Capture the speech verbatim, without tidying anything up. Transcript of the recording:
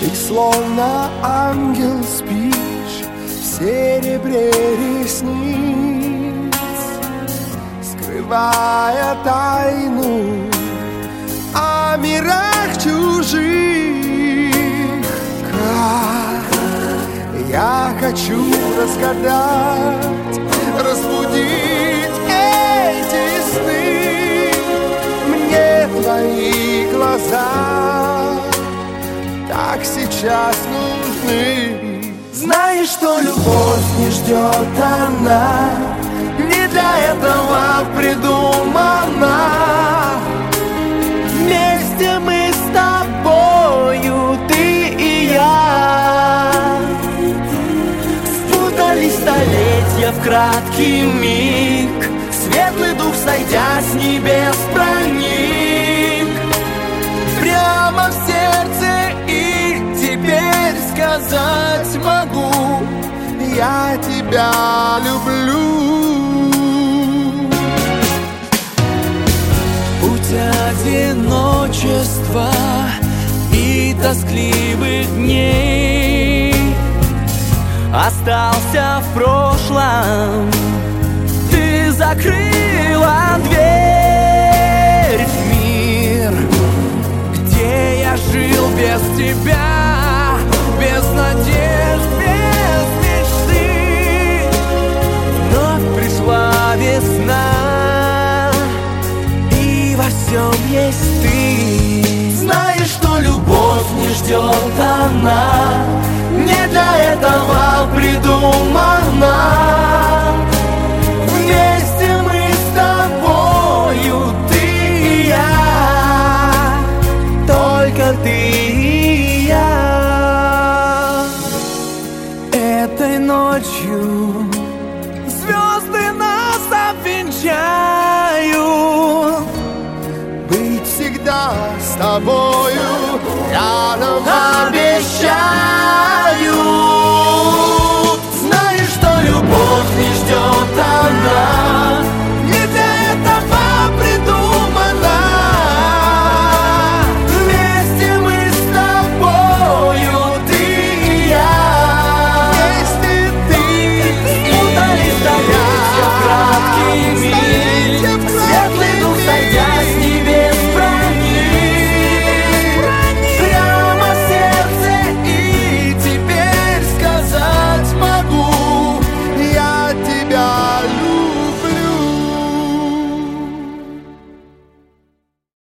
Ты словно ангел спишь в серебре ресниц, скрывая тайну о мирах чужих. Как я хочу разгадать, разбудить эти сны. Мне твои глаза так сейчас нужны. Знаешь, что любовь не ждет она, не для этого придумана. Вместе мы с тобою, ты и я, спутались столетия в краткий миг. Светлый дух, сойдя с небес, проник прямо в сердце, и теперь сказать могу: я тебя люблю. Путь одиночества и тоскливых дней остался в прошлом. Ты закрыла дверь в мир, где я жил без тебя, без надежд, без мечты. Вновь пришла весна, и во всем есть ты. Знаешь, что любовь не ждет она, не для этого придумана. Вместе мы с тобою, ты и я, только ты и я. Этой ночью звезды нас обвенчают, быть всегда с тобою рядом.